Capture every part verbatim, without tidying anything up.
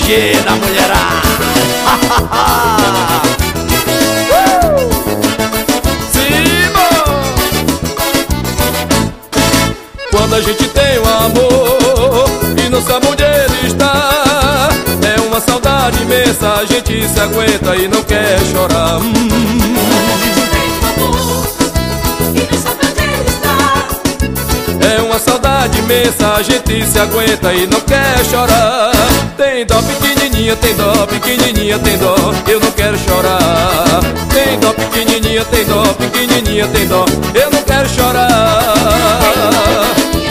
G da mulherada. uh! Simão! Quando a gente tem um amor e não sabe onde ele está, é uma saudade imensa, a gente se aguenta e não quer chorar. hum. É uma saudade imensa, a gente se aguenta e não quer chorar. Tem dó pequenininha, tem dó pequenininha, tem dó, eu não quero chorar. Tem dó pequenininha, tem dó pequenininha, tem dó, eu não quero chorar.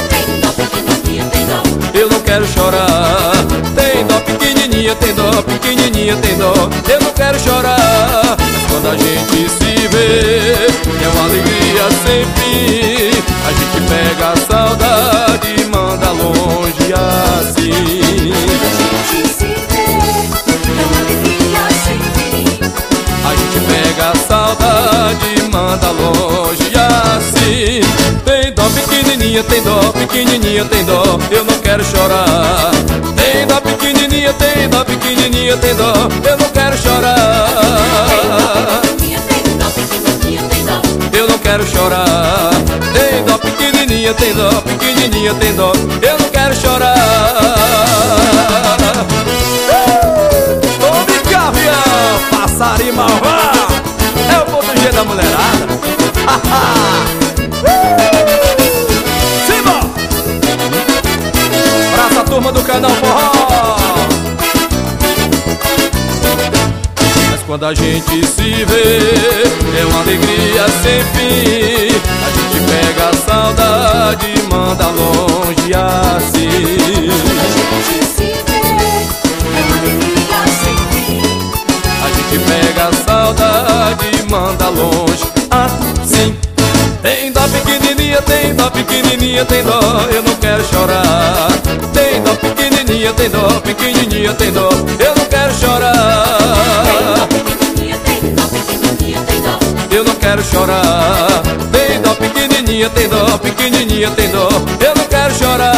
Eu não quero chorar. Tem dó pequenininha, tem dó pequenininha, tem dó, eu não quero chorar. Mas quando a gente se vê, é uma alegria sem fim. A gente pega a saudade e manda longe assim. Quando a gente se vê, é uma alegria sem fim. A gente pega a saudade e manda longe assim. Tem dó pequenininha, tem dó pequenininha, tem dó, eu não quero chorar. Tem dó pequenininha, tem dó pequenininha, tem dó, eu não quero chorar. Eu não quero chorar. Tem dó pequenininha, tem dó pequenininha, tem dó, eu não quero chorar. Tome Gavião, passarinho malvado, é o ponto G da mulherada. Simba! Abraça a turma do canal Forró. Mas quando a gente se vê, é uma alegria sem fim. A gente pega a saudade e manda longe assim. Quando a gente se vê, é uma alegria sem fim. A gente pega a saudade e manda longe assim. Tem dó pequenininha, tem dó pequenininha, tem dó, eu não quero chorar. Tem dó pequenininha, tem dó pequenininha, tem dó, eu não quero chorar. Eu não quero chorar. Tem dó pequenininha, tem dó pequenininha, tem dó, eu não quero chorar.